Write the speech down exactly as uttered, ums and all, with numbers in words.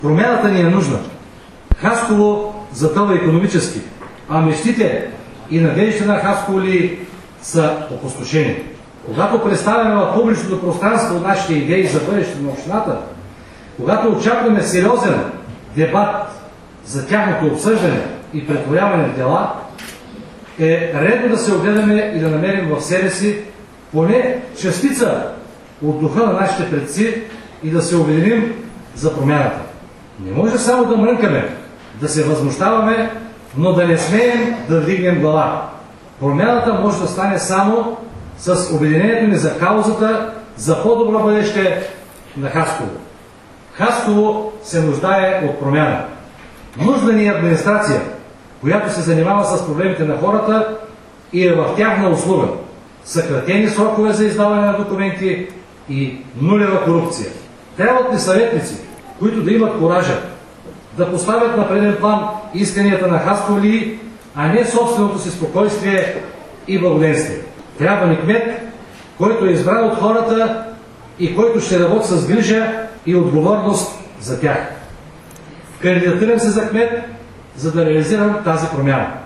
Промяната ни е нужна. Хасково затъва икономически, а мечтите и надеждите на хасковоли са опустошени. Когато представяме в публичното пространство нашите идеи за бъдещето на общината, когато очакваме сериозен дебат за тяхното обсъждане и претворяване в дела, е редно да се огледаме и да намерим в себе си поне частица от духа на нашите предци и да се обединим за промяната. Не може само да мрънкаме, да се възмущаваме, но да не смеем да вдигнем глава. Промяната може да стане само с обединението ни за каузата за по-добро бъдеще на Хасково. Хасково се нуждае от промяна. Нужна ни е администрация, която се занимава с проблемите на хората и е в тяхна услуга. Съкратени срокове за издаване на документи и нулева корупция. Трябват ни съветници, които да имат коража да поставят на преден план исканията на хасковоли, а не собственото си спокойствие и благоденствие. Трябва ни кмет, който е избран от хората и който ще работи с грижа и отговорност за тях. Кандидатирам се за кмет, за да реализирам тази промяна.